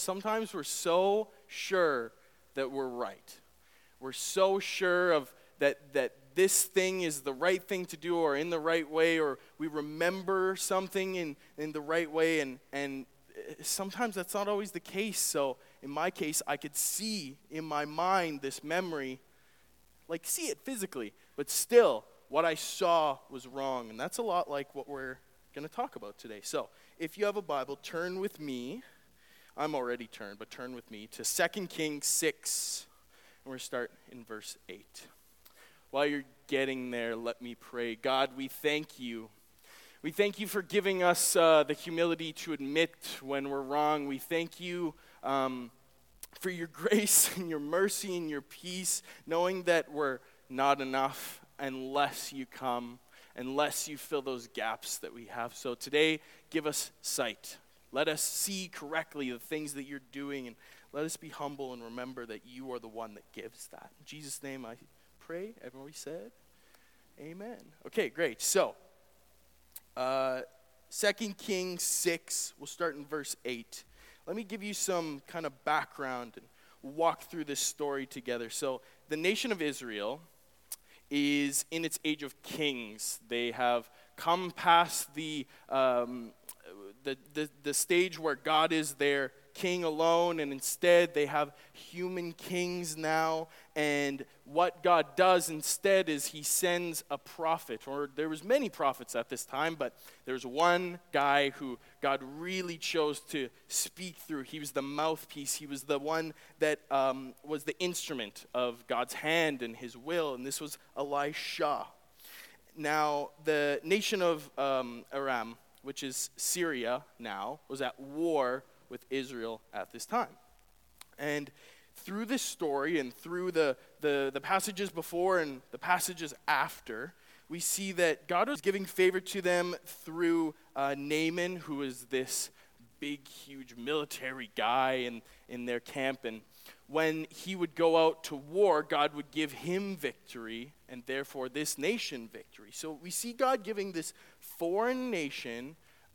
Sometimes we're so sure that we're right. We're so sure of that this thing is the right thing to do or in the right way, or we remember something in the right way, and sometimes that's not always the case. So in my case, I could see in my mind this memory, like see it physically, but still what I saw was wrong. And that's a lot like what we're going to talk about today. So if you have a Bible, turn with me. I'm already turned, but turn with me to 2 Kings 6. And we're going to start in verse 8. While you're getting there, let me pray. God, we thank you. We thank you for giving us the humility to admit when we're wrong. We thank you for your grace and your mercy and your peace, knowing that we're not enough unless you come, unless you fill those gaps that we have. So today, give us sight. Let us see correctly the things that you're doing, and let us be humble and remember that you are the one that gives that. In Jesus' name I pray. Everybody said, amen. Okay, great. So, 2 Kings 6, we'll start in verse 8. Let me give you some kind of background and walk through this story together. So, the nation of Israel is in its age of kings. They have come past the stage where God is their king alone, and instead they have human kings now. And what God does instead is he sends a prophet, or there was many prophets at this time, but there's one guy who God really chose to speak through. He was the mouthpiece. He was the one that was the instrument of God's hand and his will, and this was Elisha. Now, the nation of Aram, which is Syria now, was at war with Israel at this time. And through this story and through the passages before and the passages after, we see that God was giving favor to them through Naaman, who is this big, huge military guy in their camp. And when he would go out to war, God would give him victory, and therefore this nation victory. So we see God giving this foreign nation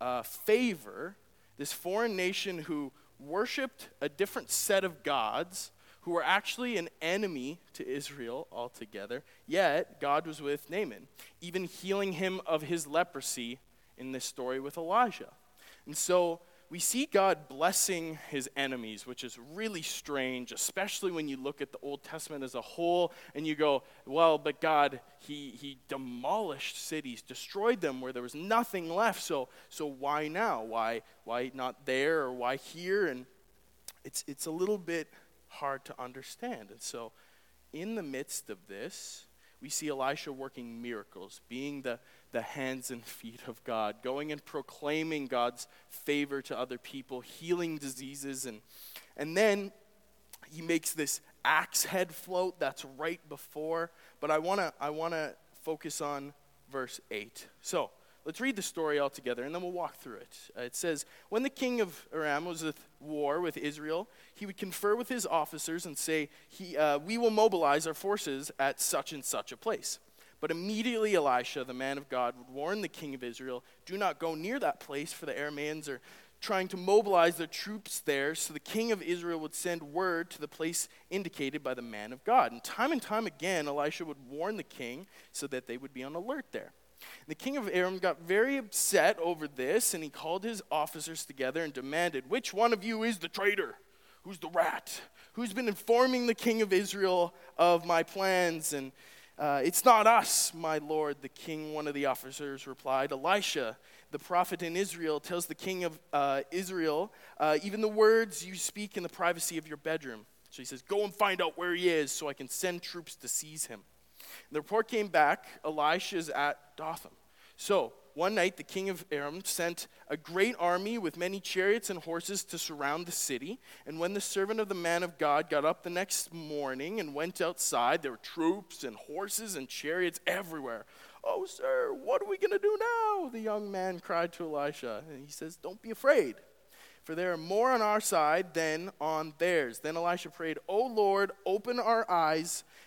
favor, this foreign nation who worshipped a different set of gods, who were actually an enemy to Israel altogether, yet God was with Naaman, even healing him of his leprosy in this story with Elijah. And so we see God blessing his enemies, which is really strange, especially when you look at the Old Testament as a whole and you go, well, but God, he demolished cities, destroyed them where there was nothing left. So why now? Why not there, or why here? And it's a little bit hard to understand. And so in the midst of this, we see Elisha working miracles, being the hands and feet of God, going and proclaiming God's favor to other people, healing diseases, and then he makes this axe head float that's right before. But I wanna focus on verse 8. So let's read the story all together, and then we'll walk through it. It says, when the king of Aram was at war with Israel, he would confer with his officers and say, we will mobilize our forces at such and such a place. But immediately Elisha, the man of God, would warn the king of Israel, do not go near that place, for the Arameans are trying to mobilize their troops there. So the king of Israel would send word to the place indicated by the man of God. And time again, Elisha would warn the king so that they would be on alert there. The king of Aram got very upset over this, and he called his officers together and demanded, which one of you is the traitor? Who's the rat? Who's been informing the king of Israel of my plans? And it's not us, my lord, the king, one of the officers replied. Elisha, the prophet in Israel, tells the king of Israel, even the words you speak in the privacy of your bedroom. So he says, go and find out where he is so I can send troops to seize him. The report came back, Elisha is at Dothan. So one night the king of Aram sent a great army with many chariots and horses to surround the city. And when the servant of the man of God got up the next morning and went outside, there were troops and horses and chariots everywhere. Oh, sir, what are we going to do now? The young man cried to Elisha. And he says, don't be afraid, for there are more on our side than on theirs. Then Elisha prayed, O Lord, open our eyes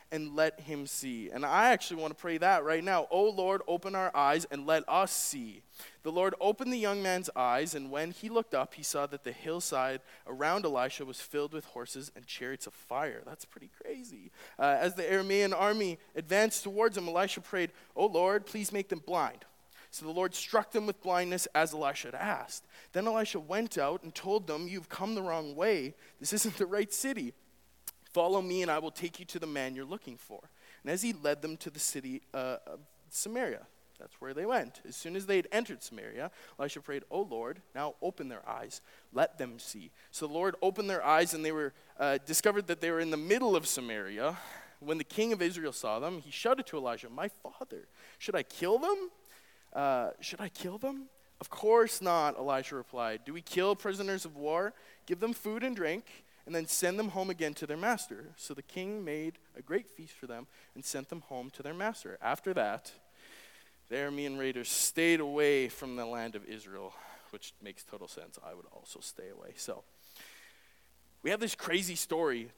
and let him see. And I actually want to pray that right now. Oh Lord, open our eyes and let us see. The Lord opened the young man's eyes, and when he looked up, he saw that the hillside around Elisha was filled with horses and chariots of fire. That's pretty crazy. As the Aramean army advanced towards him, Elisha prayed, "Oh Lord, please make them blind." So the Lord struck them with blindness as Elisha had asked. Then Elisha went out and told them, "You've come the wrong way. This isn't the right city. Follow me, and I will take you to the man you're looking for." And as he led them to the city of Samaria, that's where they went. As soon as they had entered Samaria, Elisha prayed, "Oh Lord, now open their eyes. Let them see." So the Lord opened their eyes, and they were discovered that they were in the middle of Samaria. When the king of Israel saw them, he shouted to Elijah, "My father, should I kill them? Should I kill them?" "Of course not," Elisha replied. "Do we kill prisoners of war? Give them food and drink, and then send them home again to their master." So the king made a great feast for them and sent them home to their master. After that, the Aramean raiders stayed away from the land of Israel, which makes total sense. I would also stay away. So we have this crazy story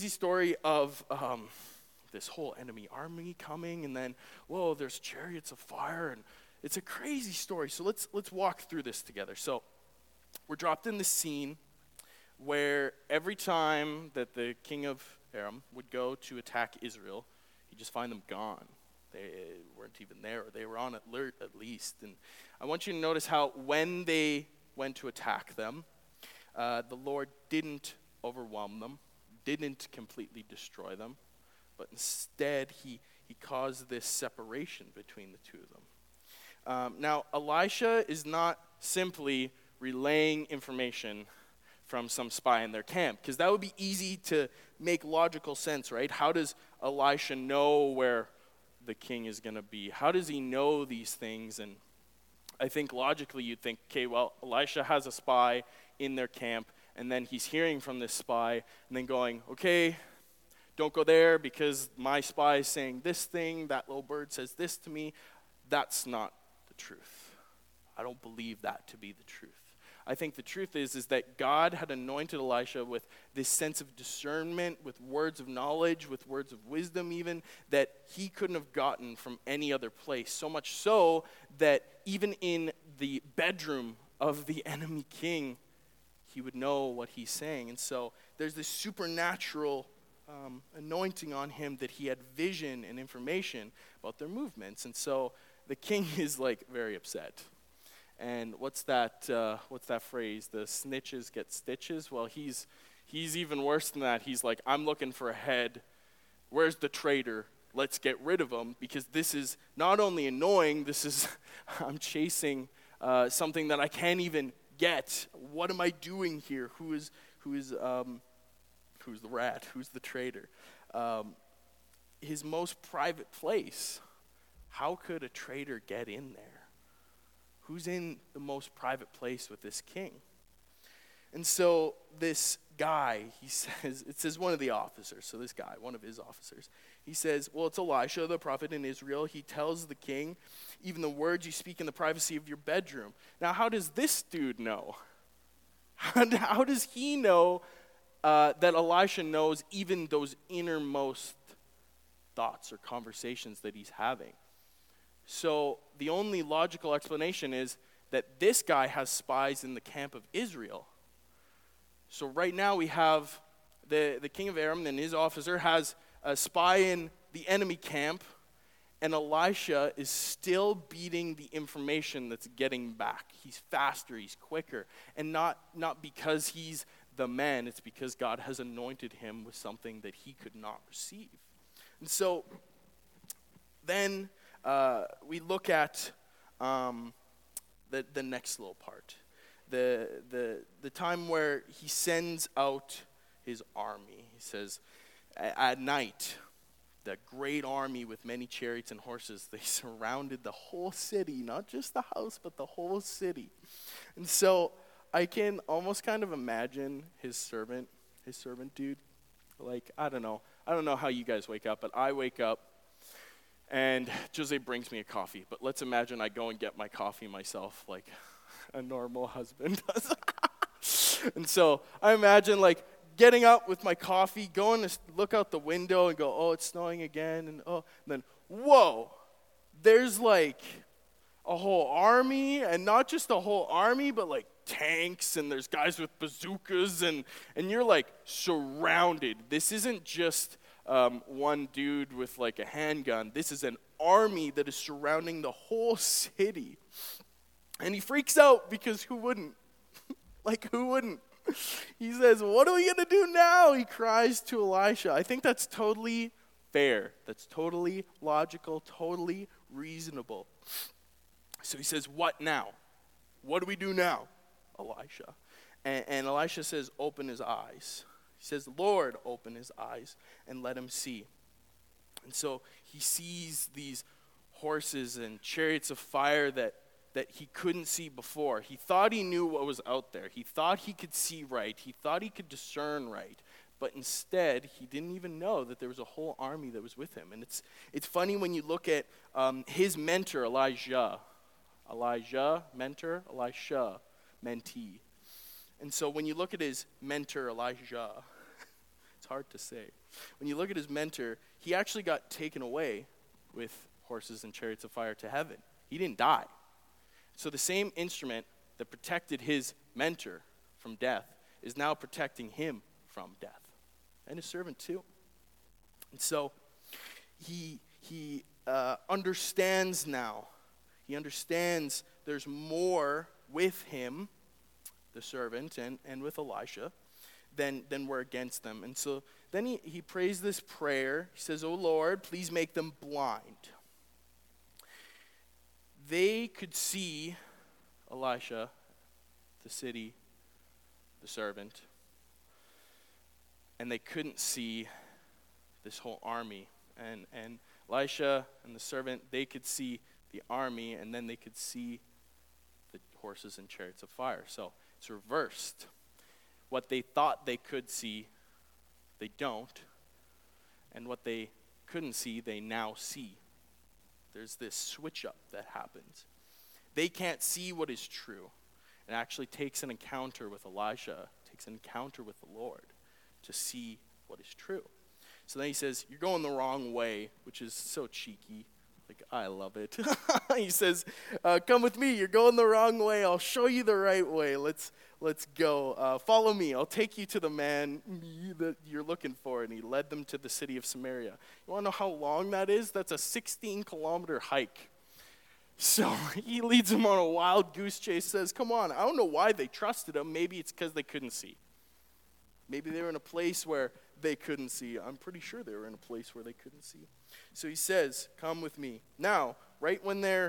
of this whole enemy army coming, and then, whoa, there's chariots of fire, and it's a crazy story. So let's walk through this together. So we're dropped in this scene where every time that the king of Aram would go to attack Israel, he'd just find them gone. They weren't even there, or they were on alert at least. And I want you to notice how when they went to attack them, the Lord didn't overwhelm them, didn't completely destroy them, but instead he caused this separation between the two of them. Now, Elisha is not simply relaying information from some spy in their camp, because that would be easy to make logical sense, right? How does Elisha know where the king is going to be? How does he know these things? And I think logically you'd think, okay, well, Elisha has a spy in their camp, and then he's hearing from this spy, and then going, okay, don't go there because my spy is saying this thing, that little bird says this to me. That's not the truth. I don't believe that to be the truth. I think the truth is that God had anointed Elisha with this sense of discernment, with words of knowledge, with words of wisdom even, that he couldn't have gotten from any other place. So much so that even in the bedroom of the enemy king, he would know what he's saying. And so there's this supernatural anointing on him that he had vision and information about their movements. And so the king is like very upset. And what's that phrase? The snitches get stitches? Well, he's even worse than that. He's like, I'm looking for a head. Where's the traitor? Let's get rid of him, because this is not only annoying, this is, I'm chasing something that I can't even get. What am I doing here? Who's the rat? Who's the traitor? His most private place. How could a traitor get in there? Who's in the most private place with this king? And so this guy, it says one of the officers, so this guy, one of his officers, he says, well, it's Elisha, the prophet in Israel. He tells the king, even the words you speak in the privacy of your bedroom. Now, how does this dude know? How does he know that Elisha knows even those innermost thoughts or conversations that he's having? So the only logical explanation is that this guy has spies in the camp of Israel. So right now we have the king of Aram and his officer has a spy in the enemy camp, and Elisha is still beating the information that's getting back. He's faster, he's quicker, and not because he's the man, it's because God has anointed him with something that he could not receive. And so then we look at the next little part, the time where he sends out his army. He says, at night, the great army with many chariots and horses, they surrounded the whole city, not just the house, but the whole city. And so I can almost kind of imagine his servant dude. Like, I don't know how you guys wake up, but I wake up and Jose brings me a coffee. But let's imagine I go and get my coffee myself like a normal husband does. And so I imagine like getting up with my coffee, going to look out the window and go, oh, it's snowing again. And then, whoa, there's like a whole army, and not just a whole army, but like tanks, and there's guys with bazookas, and you're like surrounded. This isn't just one dude with like a handgun. This is an army that is surrounding the whole city. And he freaks out because who wouldn't? Like, who wouldn't? He says, what are we going to do now? He cries to Elisha. I think that's totally fair. That's totally logical, totally reasonable. So he says, what now? What do we do now, Elisha? And Elisha says, open his eyes. He says, Lord, open his eyes and let him see. And so he sees these horses and chariots of fire that he couldn't see before. He thought he knew what was out there. He thought he could see right. He thought he could discern right. But instead, he didn't even know that there was a whole army that was with him. And it's funny when you look at his mentor, Elijah. Elijah, mentor, Elisha, mentee. And so when you look at his mentor, Elijah, it's hard to say. When you look at his mentor, he actually got taken away with horses and chariots of fire to heaven. He didn't die. So the same instrument that protected his mentor from death is now protecting him from death, and his servant too. And so he understands now. He understands there's more with him, the servant, and with Elisha than were against them. And so then he prays this prayer. He says, "Oh Lord, please make them blind." They could see Elisha, the city, the servant, and they couldn't see this whole army. And Elisha and the servant, they could see the army, and then they could see the horses and chariots of fire. So it's reversed. What they thought they could see, they don't. And what they couldn't see, they now see. There's this switch up that happens. They can't see what is true. It actually takes an encounter with Elisha, takes an encounter with the Lord to see what is true. So then he says, you're going the wrong way, which is so cheeky. Like, I love it. He says, come with me. You're going the wrong way. I'll show you the right way. Let's go. Follow me. I'll take you to the man that you're looking for. And he led them to the city of Samaria. You want to know how long that is? That's a 16-kilometer hike. So he leads them on a wild goose chase, says, come on. I don't know why they trusted him. Maybe it's because they couldn't see. Maybe they were in a place where they couldn't see. I'm pretty sure they were in a place where they couldn't see. So he says, come with me. Now, right when they're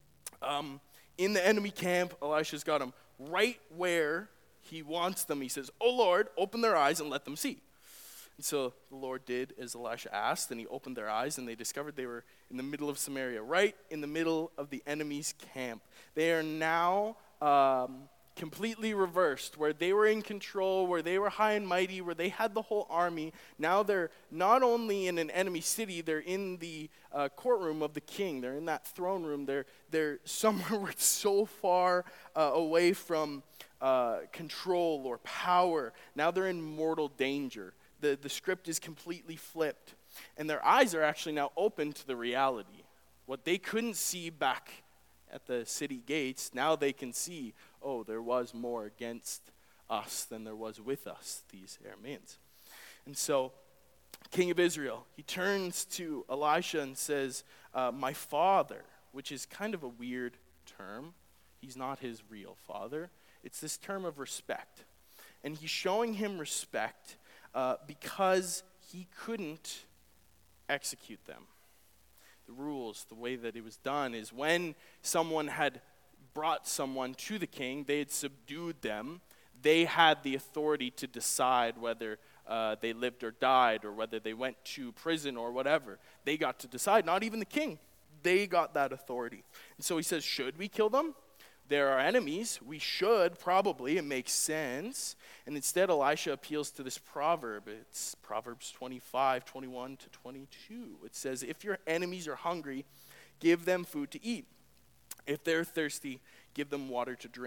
in the enemy camp, Elisha's got them right where he wants them. He says, oh Lord, open their eyes and let them see. And so the Lord did as Elisha asked, and he opened their eyes, and they discovered they were in the middle of Samaria, right in the middle of the enemy's camp. They are now completely reversed, where they were in control, where they were high and mighty, where they had the whole army. Now they're not only in an enemy city, they're in the courtroom of the king. They're in that throne room. They're somewhere where it's so far away from control or power. Now they're in mortal danger. The script is completely flipped. And their eyes are actually now open to the reality. What they couldn't see back at the city gates, now they can see, oh, there was more against us than there was with us, these Arameans. And so, King of Israel, he turns to Elisha and says, my father, which is kind of a weird term. He's not his real father. It's this term of respect. And he's showing him respect because he couldn't execute them. The rules, the way that it was done is when someone had brought someone to the king, they had subdued them, they had the authority to decide whether they lived or died or whether they went to prison or whatever. They got to decide, not even the king. They got that authority. And so he says, should we kill them? They're our enemies. We should probably. It makes sense. And instead, Elisha appeals to this proverb. It's Proverbs 25, 21 to 22. It says, if your enemies are hungry, give them food to eat. If they're thirsty, give them water to drink.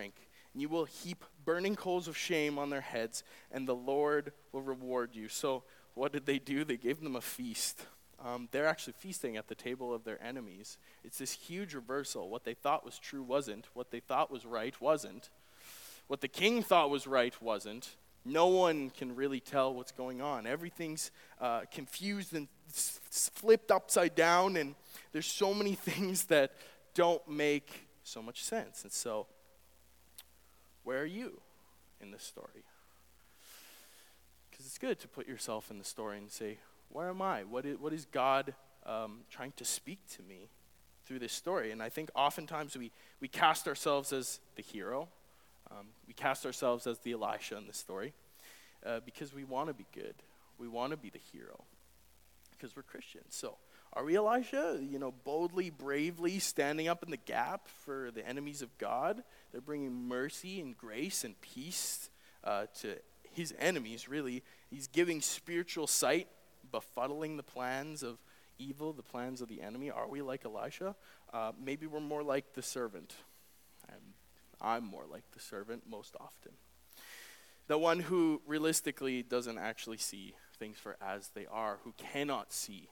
and you will heap burning coals of shame on their heads, and the Lord will reward you. So what did they do? They gave them a feast. They're actually feasting at the table of their enemies. It's this huge reversal. What they thought was true wasn't. What they thought was right wasn't. What the king thought was right wasn't. No one can really tell what's going on. Everything's confused and flipped upside down, and there's so many things that don't make so much sense. And so, where are you in this story? Because it's good to put yourself in the story and say, where am I? What is God trying to speak to me through this story? And I think oftentimes we cast ourselves as the hero. We cast ourselves as the Elisha in this story because we want to be good. We want to be the hero because we're Christians. So are we Elisha, boldly, bravely standing up in the gap for the enemies of God? They're bringing mercy and grace and peace to his enemies, really. He's giving spiritual sight, befuddling the plans of evil, the plans of the enemy. Are we like Elisha? Maybe we're more like the servant. I'm more like the servant most often. The one who realistically doesn't actually see things for as they are, who cannot see.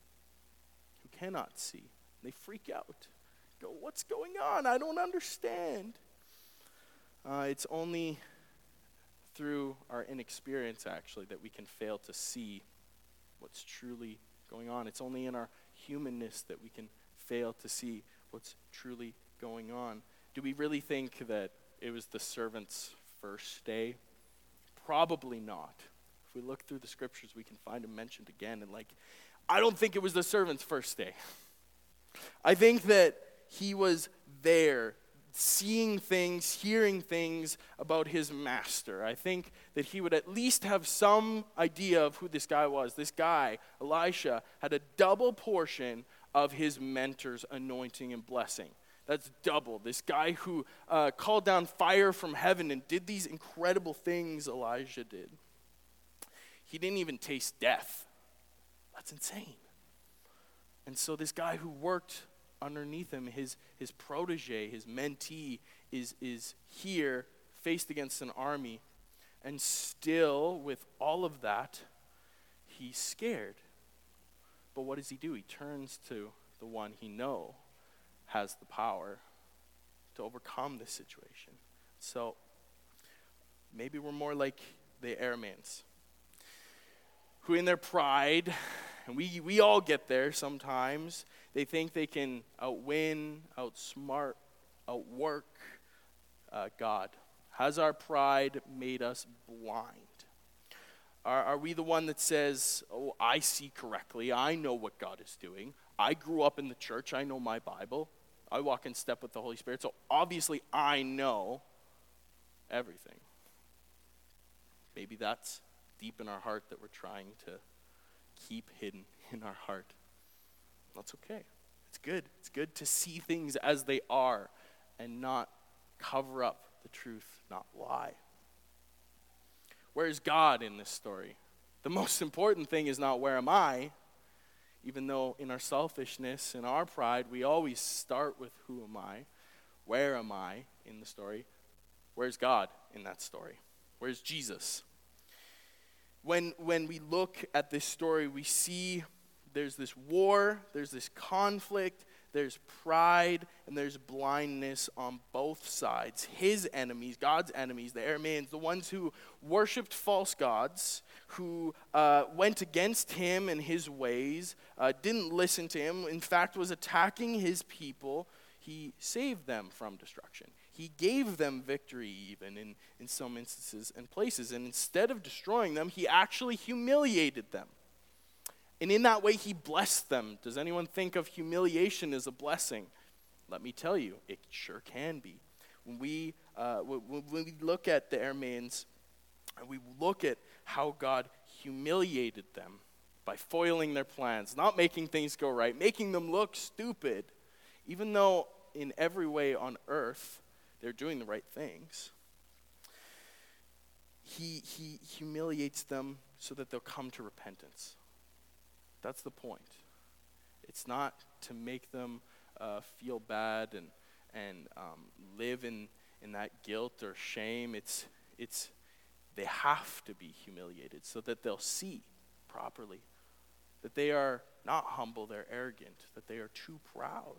They freak out. Go, what's going on? I don't understand. It's only through our inexperience, actually, that we can fail to see what's truly going on. It's only in our humanness that we can fail to see what's truly going on. Do we really think that it was the servant's first day? Probably not. If we look through the scriptures, we can find him mentioned again. And I don't think it was the servant's first day. I think that he was there, seeing things, hearing things about his master. I think that he would at least have some idea of who this guy was. This guy, Elisha, had a double portion of his mentor's anointing and blessing. That's double. This guy who called down fire from heaven and did these incredible things Elijah did. He didn't even taste death. That's insane. And so this guy who worked underneath him, his protege, his mentee, is here faced against an army. And still, with all of that, he's scared. But what does he do? He turns to the one he knows has the power to overcome this situation. So maybe we're more like the Arameans, who in their pride, and we all get there sometimes, they think they can outwin, outsmart, outwork God. Has our pride made us blind? Are we the one that says, oh, I see correctly, I know what God is doing, I grew up in the church, I know my Bible, I walk in step with the Holy Spirit, so obviously I know everything. Maybe that's deep in our heart that we're trying to keep hidden in our heart. That's okay. It's good. It's good to see things as they are and not cover up the truth, not lie. Where's God in this story? The most important thing is not where am I, even though in our selfishness and our pride, we always start with who am I, where am I in the story, where's God in that story, where's Jesus? When we look at this story, we see there's this war, there's this conflict, there's pride, and there's blindness on both sides. His enemies, God's enemies, the Arameans, the ones who worshipped false gods, who went against him and his ways, didn't listen to him, in fact was attacking his people, he saved them from destruction. He gave them victory even in some instances and places. And instead of destroying them, he actually humiliated them. And in that way, he blessed them. Does anyone think of humiliation as a blessing? Let me tell you, it sure can be. When we look at the Arameans, and we look at how God humiliated them by foiling their plans, not making things go right, making them look stupid, even though in every way on earth they're doing the right things. He humiliates them so that they'll come to repentance. That's the point. It's not to make them feel bad and live in in that guilt or shame. It's they have to be humiliated so that they'll see properly that they are not humble, they're arrogant, that they are too proud.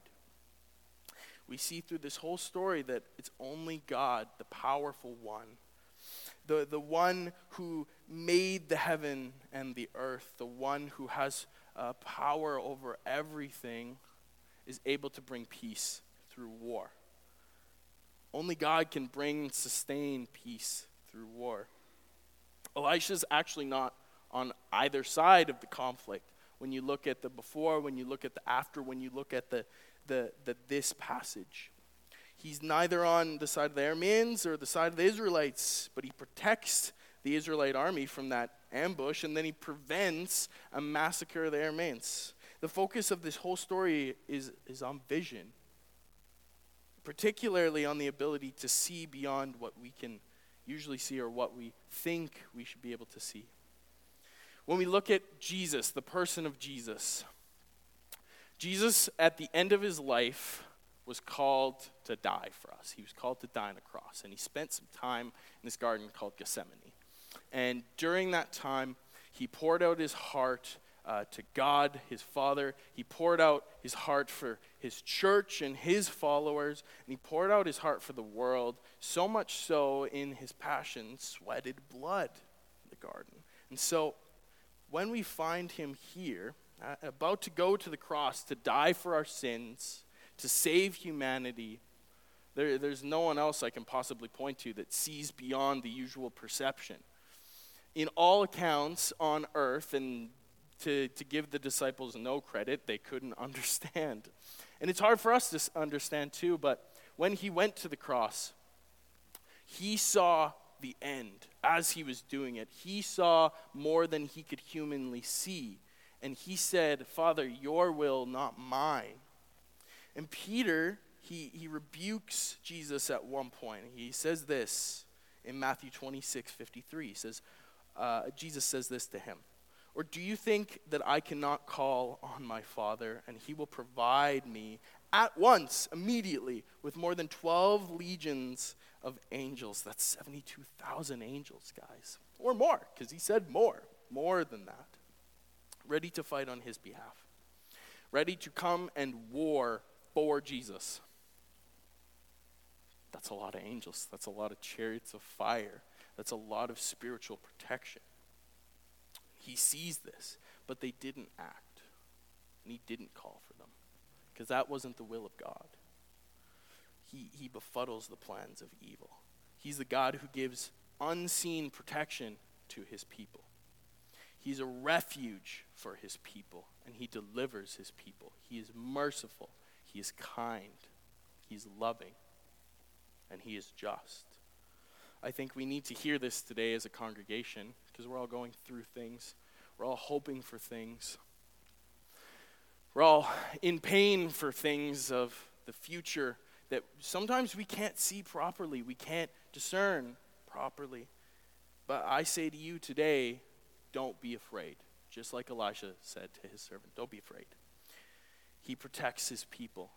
We see through this whole story that it's only God, the powerful one, the one who made the heaven and the earth, the one who has power over everything, is able to bring peace through war. Only God can bring and sustain peace through war. Elisha's actually not on either side of the conflict. When you look at the before, when you look at the after, when you look at this passage. He's neither on the side of the Arameans or the side of the Israelites, but he protects the Israelite army from that ambush, and then he prevents a massacre of the Arameans. The focus of this whole story is on vision, particularly on the ability to see beyond what we can usually see or what we think we should be able to see. When we look at Jesus, the person of Jesus, Jesus at the end of his life was called to die for us. He was called to die on a cross, and he spent some time in this garden called Gethsemane. And during that time, he poured out his heart to God, his Father. He poured out his heart for his church and his followers, and he poured out his heart for the world, so much so in his passion, sweated blood in the garden. And so when we find him here, about to go to the cross to die for our sins, to save humanity, there's no one else I can possibly point to that sees beyond the usual perception. In all accounts on earth, and to give the disciples no credit, they couldn't understand. And it's hard for us to understand too, but when he went to the cross, he saw the end as he was doing it. He saw more than he could humanly see. And he said, "Father, your will, not mine." And Peter, he rebukes Jesus at one point. He says this in Matthew 26:53. He says, Jesus says this to him, "Or do you think that I cannot call on my Father, and he will provide me at once, immediately, with more than 12 legions of angels?" That's 72,000 angels, guys. Or more, because he said more than that. Ready to fight on his behalf. Ready to come and war for Jesus. That's a lot of angels. That's a lot of chariots of fire. That's a lot of spiritual protection. He sees this, but they didn't act. And he didn't call for them, because that wasn't the will of God. He befuddles the plans of evil. He's the God who gives unseen protection to his people. He's a refuge for his people, and he delivers his people. He is merciful. He is kind. He's loving. And he is just. I think we need to hear this today as a congregation, because we're all going through things. We're all hoping for things. We're all in pain for things of the future that sometimes we can't see properly. We can't discern properly. But I say to you today, don't be afraid. Just like Elisha said to his servant, don't be afraid. He protects his people.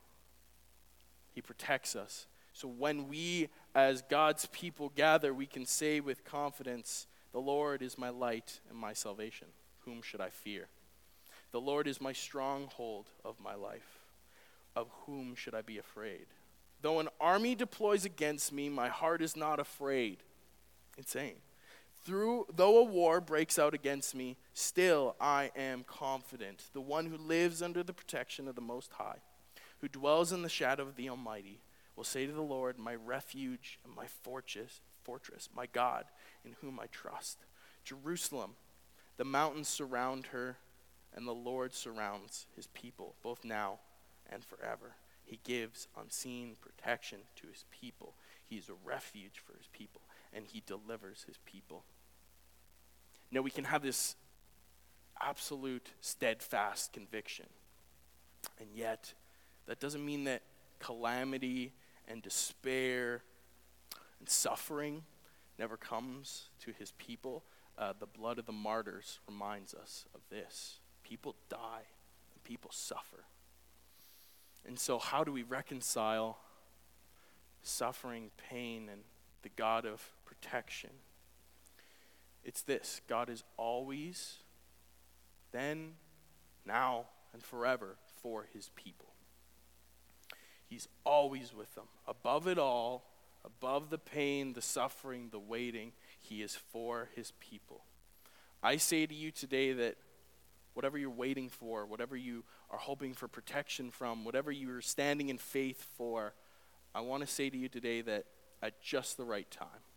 He protects us. So when we, as God's people, gather, we can say with confidence, "The Lord is my light and my salvation. Whom should I fear? The Lord is my stronghold of my life. Of whom should I be afraid? Though an army deploys against me, my heart is not afraid." Insane. Though a war breaks out against me, still I am confident. The one who lives under the protection of the Most High, who dwells in the shadow of the Almighty, will say to the Lord, "My refuge and my fortress, my God, in whom I trust." Jerusalem, the mountains surround her, and the Lord surrounds his people, both now and forever. He gives unseen protection to his people. He is a refuge for his people, and he delivers his people. Now we can have this absolute steadfast conviction, and yet that doesn't mean that calamity and despair and suffering never comes to his people. The blood of the martyrs reminds us of this. People die and people suffer. And so how do we reconcile suffering, pain, and the God of protection. It's this: God is always, then, now, and forever for his people. He's always with them. Above it all, above the pain, the suffering, the waiting, he is for his people. I say to you today that whatever you're waiting for, whatever you are hoping for protection from, whatever you're standing in faith for, I want to say to you today that at just the right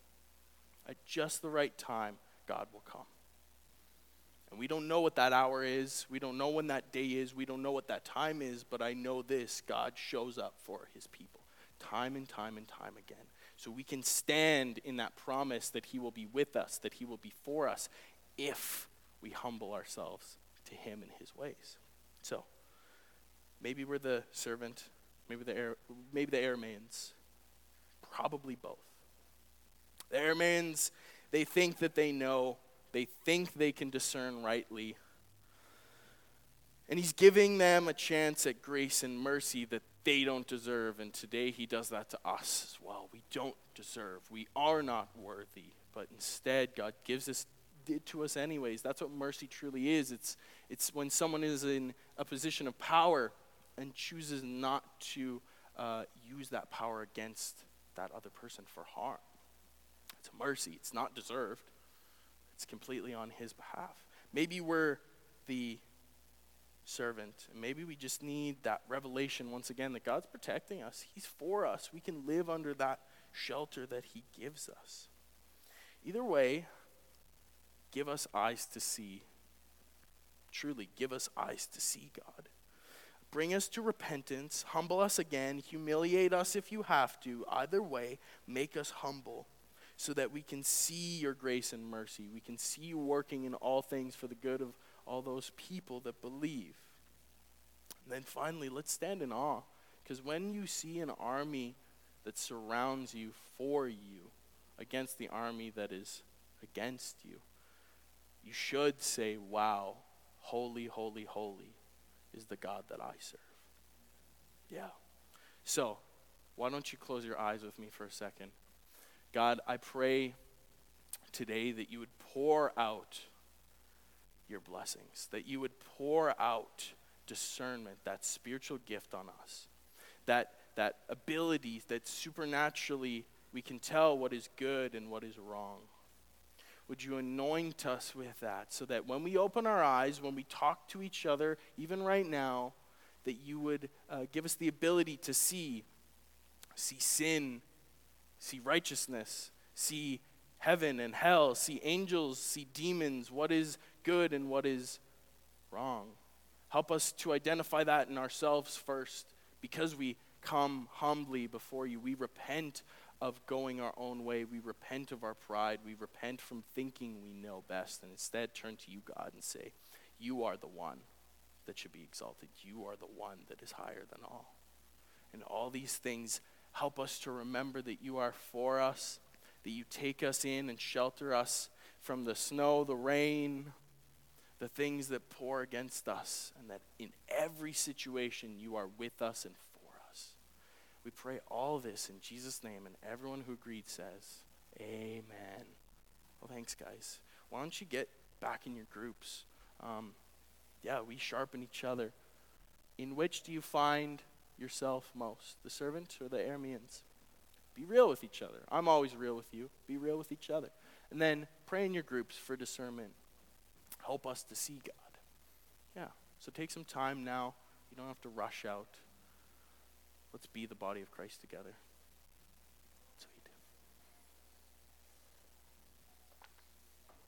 time, God will come. And we don't know what that hour is. We don't know when that day is. We don't know what that time is. But I know this: God shows up for his people time and time and time again. So we can stand in that promise that he will be with us, that he will be for us, if we humble ourselves to him and his ways. So maybe we're the servant, maybe the Arameans, probably both. The Arameans, they think that they know, they think they can discern rightly. And he's giving them a chance at grace and mercy that they don't deserve. And today he does that to us as well. We don't deserve. We are not worthy. But instead, God gives it to us anyways. That's what mercy truly is. It's when someone is in a position of power and chooses not to use that power against that other person for harm. It's a mercy. It's not deserved. It's completely on his behalf. Maybe we're the servant, and maybe we just need that revelation once again that God's protecting us. He's for us. We can live under that shelter that he gives us. Either way, give us eyes to see. Truly, give us eyes to see, God. Bring us to repentance. Humble us again. Humiliate us if you have to. Either way, make us humble so that we can see your grace and mercy. We can see you working in all things for the good of all those people that believe. And then finally, let's stand in awe. Because when you see an army that surrounds you for you against the army that is against you, you should say, wow, holy, holy, holy is the God that I serve. Yeah. So, why don't you close your eyes with me for a second? God, I pray today that you would pour out your blessings, that you would pour out discernment, that spiritual gift on us, that ability that supernaturally we can tell what is good and what is wrong. Would you anoint us with that so that when we open our eyes, when we talk to each other, even right now, that you would give us the ability to see sin, see righteousness, see heaven and hell, see angels, see demons, what is good and what is wrong. Help us to identify that in ourselves first. Because we come humbly before you, we repent of going our own way. We repent of our pride. We repent from thinking we know best and instead turn to you, God, and say, you are the one that should be exalted. You are the one that is higher than all. And all these things help us to remember that you are for us, that you take us in and shelter us from the snow, the rain, the things that pour against us, and that in every situation you are with us and for us. We pray all this in Jesus' name, and everyone who agreed says, amen. Well, thanks, guys. Why don't you get back in your groups? We sharpen each other. In which do you find yourself most, the servant or the Arameans? Be real with each other. I'm always real with you. Be real with each other. And then pray in your groups for discernment. Help us to see God. Yeah, so take some time now. You don't have to rush out. Let's be the body of Christ together.